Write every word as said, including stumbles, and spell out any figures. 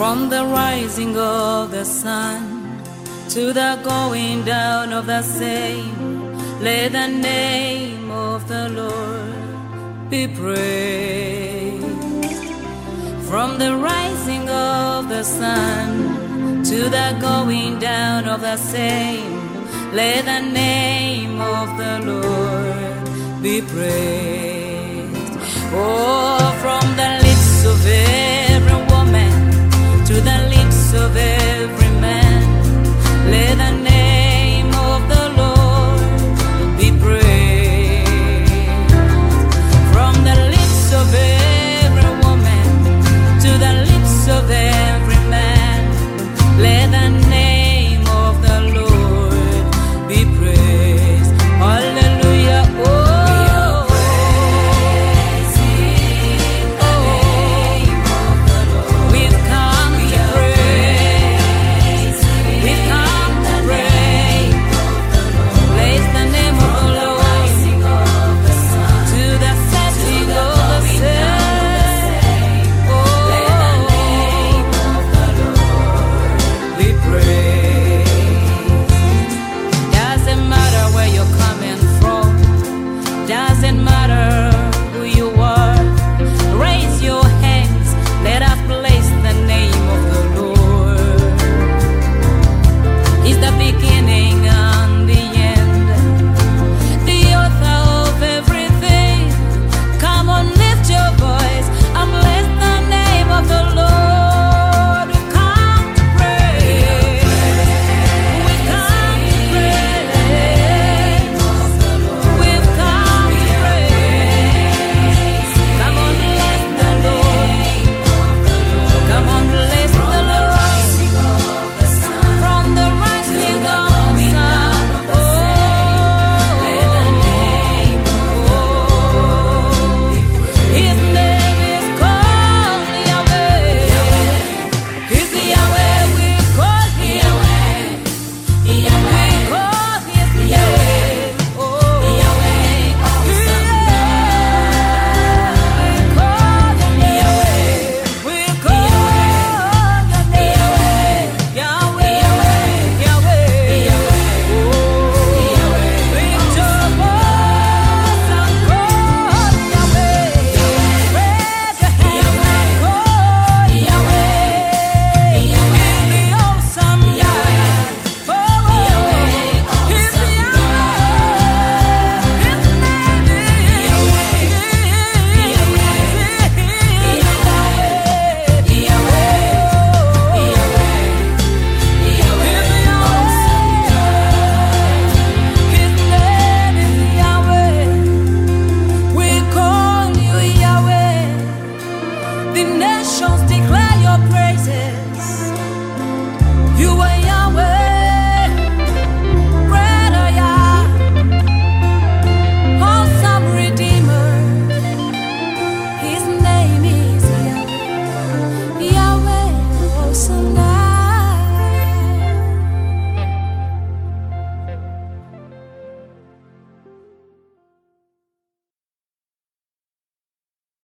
From the rising of the sun to the going down of the same, let the name of the Lord be praised. From the rising of the sun to the going down of the same, let the name of the Lord be praised. Oh, from the